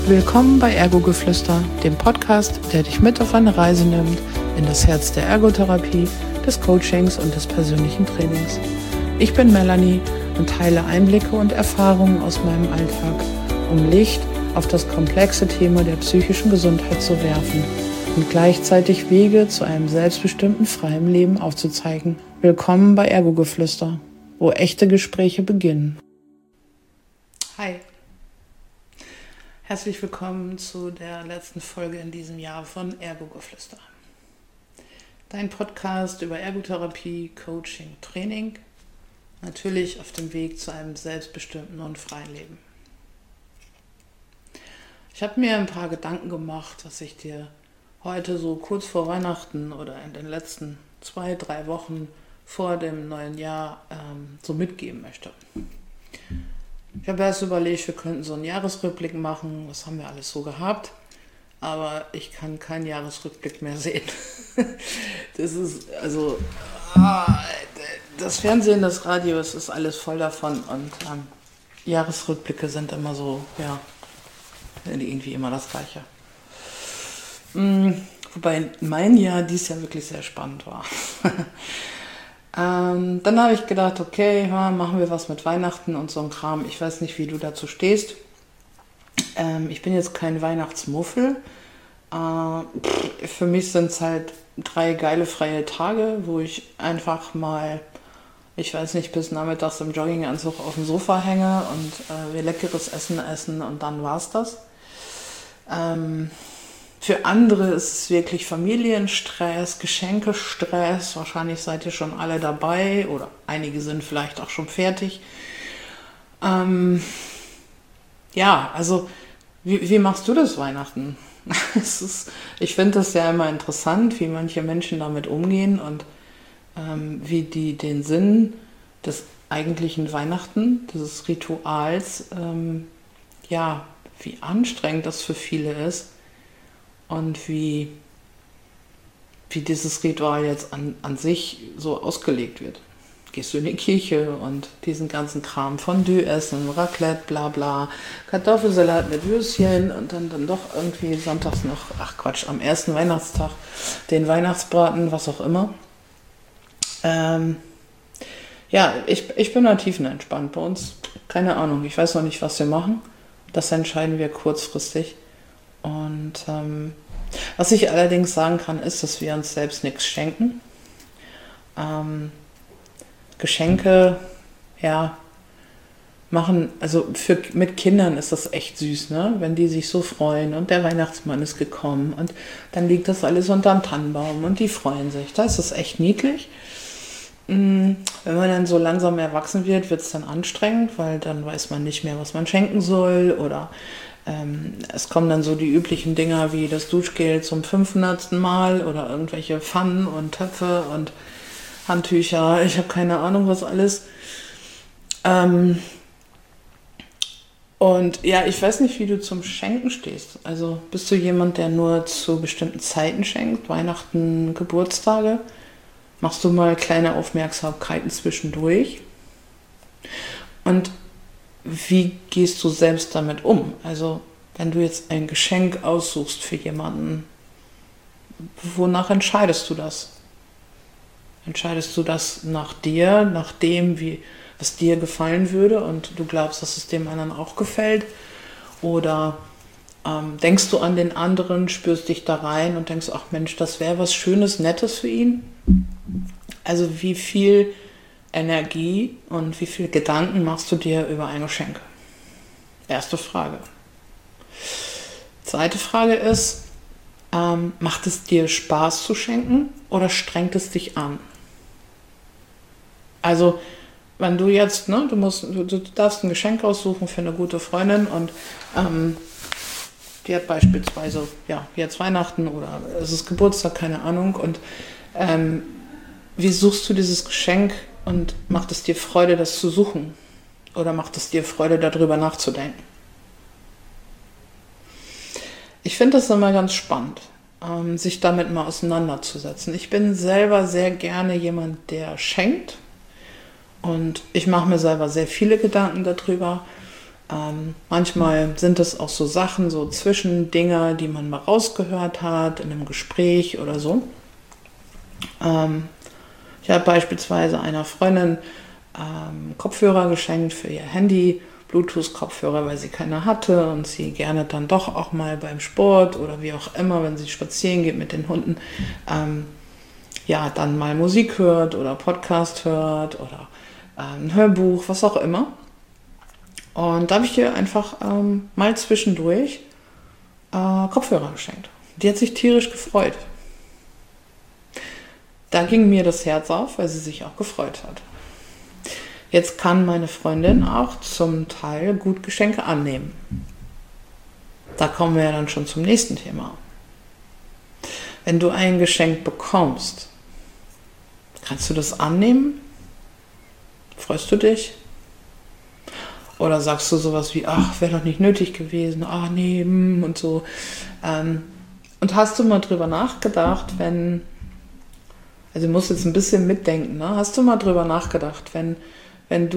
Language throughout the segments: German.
Willkommen bei Ergo-Geflüster, dem Podcast, der dich mit auf eine Reise nimmt in das Herz der Ergotherapie, des Coachings und des persönlichen Trainings. Ich bin Melanie und teile Einblicke und Erfahrungen aus meinem Alltag, um Licht auf das komplexe Thema der psychischen Gesundheit zu werfen und gleichzeitig Wege zu einem selbstbestimmten, freien Leben aufzuzeigen. Willkommen bei Ergo-Geflüster, wo echte Gespräche beginnen. Hi. Herzlich willkommen zu der letzten Folge in diesem Jahr von Ergo-Geflüster. Dein Podcast über Ergotherapie, Coaching, Training. Natürlich auf dem Weg zu einem selbstbestimmten und freien Leben. Ich habe mir ein paar Gedanken gemacht, was ich dir heute so kurz vor Weihnachten oder in den letzten 2-3 Wochen vor dem neuen Jahr so mitgeben möchte. Ich habe erst überlegt, wir könnten so einen Jahresrückblick machen, was haben wir alles so gehabt, aber ich kann keinen Jahresrückblick mehr sehen. Das ist, also, das Fernsehen, das Radio, es ist alles voll davon und Jahresrückblicke sind immer so, ja, irgendwie immer das Gleiche. Wobei mein Jahr dieses Jahr wirklich sehr spannend war. Dann habe ich gedacht, okay, machen wir was mit Weihnachten und so ein Kram. Ich weiß nicht, wie du dazu stehst. Ich bin jetzt kein Weihnachtsmuffel. Für mich sind es halt 3 geile freie Tage, wo ich einfach mal, ich weiß nicht, bis nachmittags im Jogginganzug auf dem Sofa hänge und wir leckeres Essen und dann war's das. Für andere ist es wirklich Familienstress, Geschenkestress. Wahrscheinlich seid ihr schon alle dabei oder einige sind vielleicht auch schon fertig. Ja, also wie machst du das Weihnachten? Ich finde das ja immer interessant, wie manche Menschen damit umgehen und wie die den Sinn des eigentlichen Weihnachten, dieses Rituals, ja, wie anstrengend das für viele ist. Und wie dieses Ritual jetzt an sich so ausgelegt wird. Gehst du in die Kirche und diesen ganzen Kram, Fondue essen, Raclette, bla bla, Kartoffelsalat mit Würstchen und dann doch irgendwie sonntags noch, am ersten Weihnachtstag, den Weihnachtsbraten, was auch immer. Ja, ich bin da tiefenentspannt bei uns. Keine Ahnung, ich weiß noch nicht, was wir machen. Das entscheiden wir kurzfristig. Und was ich allerdings sagen kann, ist, dass wir uns selbst nichts schenken. Geschenke, ja, machen, also mit Kindern ist das echt süß, ne? Wenn die sich so freuen und der Weihnachtsmann ist gekommen und dann liegt das alles unterm Tannenbaum und die freuen sich. Das ist echt niedlich. Wenn man dann so langsam erwachsen wird, wird es dann anstrengend, weil dann weiß man nicht mehr, was man schenken soll oder es kommen dann so die üblichen Dinger wie das Duschgel zum 500. Mal oder irgendwelche Pfannen und Töpfe und Handtücher. Ich habe keine Ahnung, was alles. Und ja, ich weiß nicht, wie du zum Schenken stehst. Also bist du jemand, der nur zu bestimmten Zeiten schenkt? Weihnachten, Geburtstage? Machst du mal kleine Aufmerksamkeiten zwischendurch? Und wie gehst du selbst damit um? Also, wenn du jetzt ein Geschenk aussuchst für jemanden, wonach entscheidest du das? Entscheidest du das nach dir, nach dem, was dir gefallen würde und du glaubst, dass es dem anderen auch gefällt? Oder denkst du an den anderen, spürst dich da rein und denkst, ach Mensch, das wäre was Schönes, Nettes für ihn? Also wie viel Energie und wie viel Gedanken machst du dir über ein Geschenk? Erste Frage. Zweite Frage ist, macht es dir Spaß zu schenken oder strengt es dich an? Also, wenn du jetzt, ne, du darfst ein Geschenk aussuchen für eine gute Freundin und die hat beispielsweise, ja, jetzt Weihnachten oder es ist Geburtstag, keine Ahnung, und wie suchst du dieses Geschenk? Und macht es dir Freude, das zu suchen? Oder macht es dir Freude, darüber nachzudenken? Ich finde das immer ganz spannend, sich damit mal auseinanderzusetzen. Ich bin selber sehr gerne jemand, der schenkt. Und ich mache mir selber sehr viele Gedanken darüber. Manchmal sind es auch so Sachen, so Zwischendinger, die man mal rausgehört hat in einem Gespräch oder so. Ich habe beispielsweise einer Freundin Kopfhörer geschenkt für ihr Handy, Bluetooth-Kopfhörer, weil sie keine hatte und sie gerne dann doch auch mal beim Sport oder wie auch immer, wenn sie spazieren geht mit den Hunden, dann mal Musik hört oder Podcast hört oder ein Hörbuch, was auch immer. Und da habe ich ihr einfach mal zwischendurch Kopfhörer geschenkt. Die hat sich tierisch gefreut. Da ging mir das Herz auf, weil sie sich auch gefreut hat. Jetzt kann meine Freundin auch zum Teil gut Geschenke annehmen. Da kommen wir ja dann schon zum nächsten Thema. Wenn du ein Geschenk bekommst, kannst du das annehmen? Freust du dich? Oder sagst du sowas wie, ach, wäre doch nicht nötig gewesen, ach nee, und so. Und hast du mal drüber nachgedacht, also du musst jetzt ein bisschen mitdenken, ne? Hast du mal drüber nachgedacht, wenn du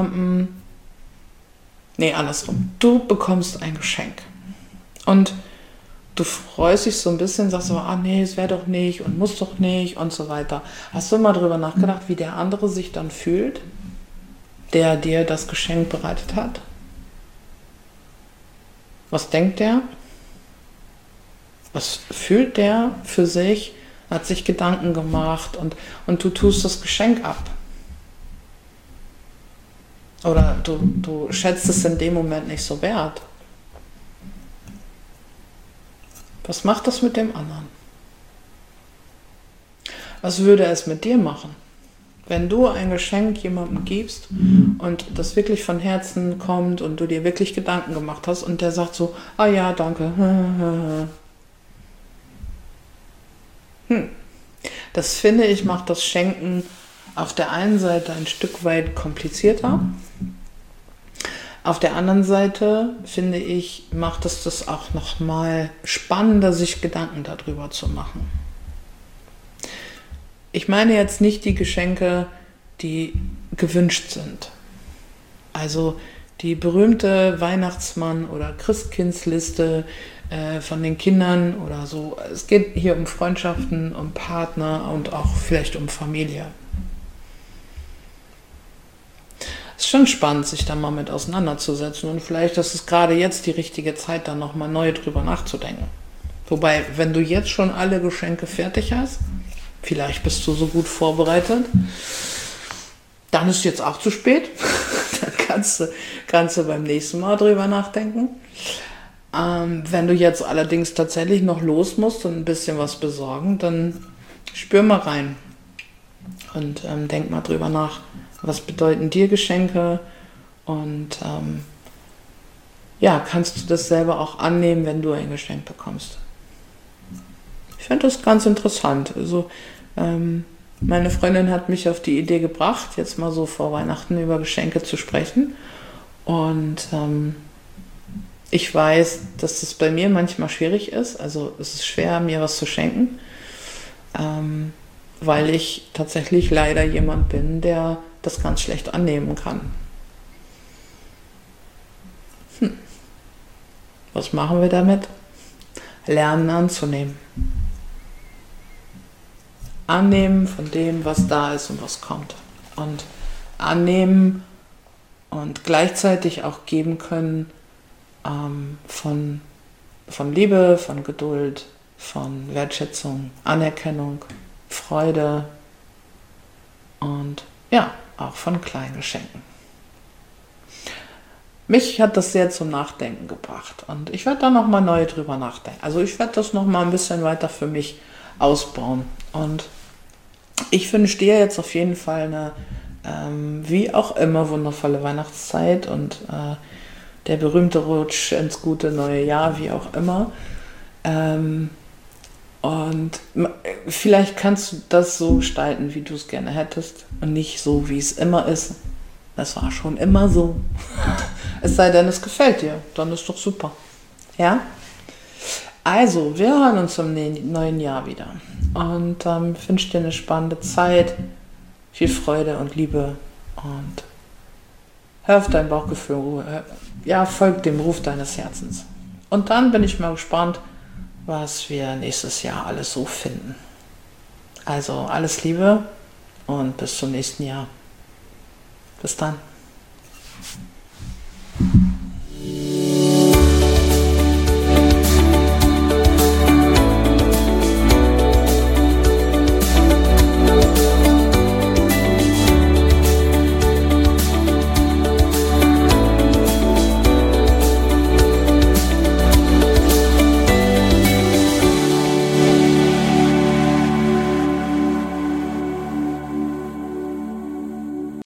andersrum, du bekommst ein Geschenk und du freust dich so ein bisschen, sagst so, ah nee, es wäre doch nicht und muss doch nicht und so weiter. Hast du mal drüber nachgedacht, wie der andere sich dann fühlt, der dir das Geschenk bereitet hat? Was denkt der? Was fühlt der für sich? Hat sich Gedanken gemacht und du tust das Geschenk ab. Oder du schätzt es in dem Moment nicht so wert. Was macht das mit dem anderen? Was würde es mit dir machen, wenn du ein Geschenk jemandem gibst und das wirklich von Herzen kommt und du dir wirklich Gedanken gemacht hast und der sagt so, ah ja, danke. Das finde ich, macht das Schenken auf der einen Seite ein Stück weit komplizierter. Auf der anderen Seite, finde ich, macht es das auch nochmal spannender, sich Gedanken darüber zu machen. Ich meine jetzt nicht die Geschenke, die gewünscht sind. Also die berühmte Weihnachtsmann- oder Christkindsliste von den Kindern oder so. Es geht hier um Freundschaften, um Partner und auch vielleicht um Familie. Es ist schon spannend, sich da mal mit auseinanderzusetzen und vielleicht ist es gerade jetzt die richtige Zeit, dann nochmal neu drüber nachzudenken. Wobei, wenn du jetzt schon alle Geschenke fertig hast, vielleicht bist du so gut vorbereitet, dann ist jetzt auch zu spät. Dann kannst du beim nächsten Mal drüber nachdenken. Wenn du jetzt allerdings tatsächlich noch los musst und ein bisschen was besorgen, dann spür mal rein und denk mal drüber nach, was bedeuten dir Geschenke und kannst du das selber auch annehmen, wenn du ein Geschenk bekommst. Ich finde das ganz interessant. Also meine Freundin hat mich auf die Idee gebracht, jetzt mal so vor Weihnachten über Geschenke zu sprechen und ich weiß, dass das bei mir manchmal schwierig ist. Also es ist schwer, mir was zu schenken, weil ich tatsächlich leider jemand bin, der das ganz schlecht annehmen kann. Was machen wir damit? Lernen anzunehmen. Annehmen von dem, was da ist und was kommt. Und annehmen und gleichzeitig auch geben können von Liebe, von Geduld, von Wertschätzung, Anerkennung, Freude und auch von kleinen Geschenken. Mich hat das sehr zum Nachdenken gebracht und ich werde da nochmal neu drüber nachdenken. Also ich werde das nochmal ein bisschen weiter für mich ausbauen und ich wünsche dir jetzt auf jeden Fall eine wie auch immer wundervolle Weihnachtszeit und der berühmte Rutsch ins gute neue Jahr, wie auch immer. Und vielleicht kannst du das so gestalten, wie du es gerne hättest und nicht so, wie es immer ist. Das war schon immer so. Es sei denn, es gefällt dir, dann ist doch super. Ja? Also, wir hören uns im neuen Jahr wieder. Und ich wünsche dir eine spannende Zeit, viel Freude und Liebe und hör auf dein Bauchgefühl, ja, folg dem Ruf deines Herzens. Und dann bin ich mal gespannt, was wir nächstes Jahr alles so finden. Also alles Liebe und bis zum nächsten Jahr. Bis dann.